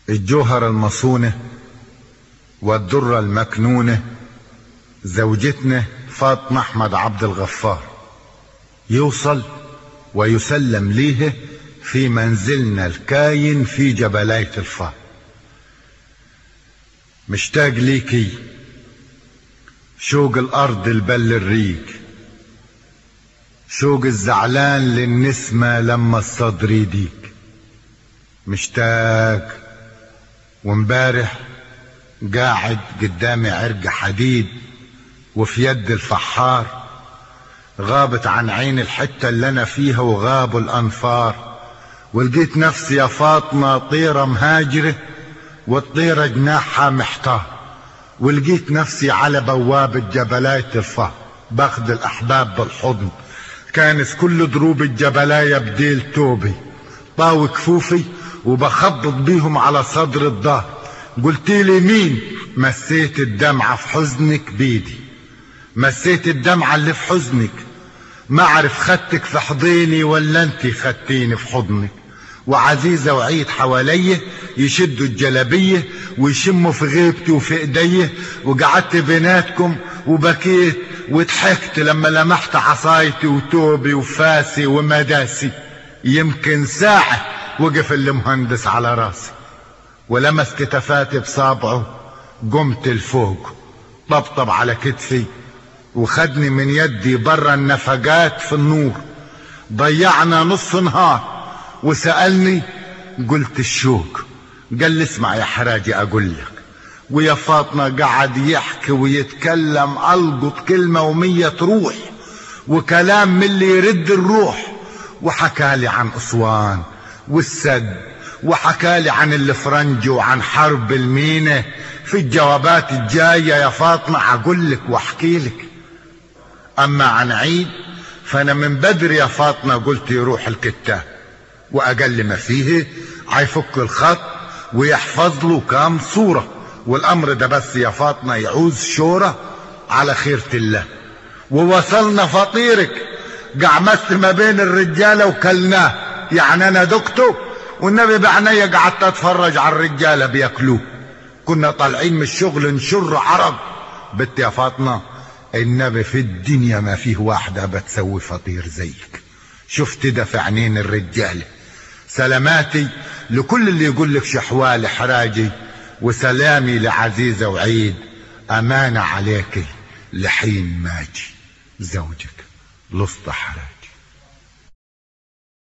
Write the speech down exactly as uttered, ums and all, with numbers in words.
الجوهرة المصونة والدرة المكنونة زوجتنا فاطمة أحمد عبد الغفار يوصل ويسلم ليه في منزلنا الكاين في جبلاية الفا. مشتاق ليكي شوق الأرض البل الريق، شوق الزعلان للنسمة لما الصدر يديك. مشتاق ومبارح قاعد قدامي عرق حديد وفي يد الفحار، غابت عن عين الحتة اللي انا فيها وغابوا الانفار، ولقيت نفسي يا فاطمة طيرة مهاجرة والطيرة جناحها محتار، ولقيت نفسي على بوابة جبلاية الفا باخد الاحباب بالحضن، كانت كل دروب الجبلاية بديل توبي، طاوي كفوفي وبخبط بيهم على صدر الظهر. قلت لي مين؟ مسيت الدمعة في حزنك بيدي، مسيت الدمعة اللي في حزنك، ما اعرف خدتك في حضيني ولا انتي خدتيني في حضنك. وعزيزة وعيد حواليه يشدوا الجلبية ويشموا في غيبتي وفي ايديه، وقعدت بيناتكم وبكيت وضحكت لما لمحت عصايتي وتوبي وفاسي ومداسي. يمكن ساعة وقف المهندس على راسي ولمس كتفاتي بصابعه، قمت لفوق طبطب على كتفي وخدني من يدي برا النفقات في النور. ضيعنا نص نهار وسألني، قلت الشوق. قال لي اسمع يا حراجي اقول لك. ويا فاطمة قعد يحكي ويتكلم، القط كلمة ومية تروح وكلام من اللي يرد الروح، وحكالي عن اسوان والسد، وحكالي عن الفرنج وعن حرب المينة. في الجوابات الجاية يا فاطمة اقول لك واحكي لك. اما عن عيد فانا من بدري يا فاطمة قلت يروح الكتاب، واقل ما فيه عيفك الخط ويحفظ له كام صورة، والامر ده بس يا فاطمة يعوز شورة على خيرة الله. ووصلنا فطيرك قعمست ما بين الرجالة وكلناه، يعني انا دكتور والنبي بعناية قعدت اتفرج على الرجالة بياكلوه. كنا طالعين من الشغل نشر عرب. بنت يا فاطمة النبي في الدنيا ما فيه واحدة بتسوي فطير زيك. شفت ده في عينين الرجالة. سلاماتي لكل اللي يقول لك شحوال حراجي، وسلامي لعزيزة وعيد. امانة عليكي لحين ماجي. زوجك لسطى حراجي.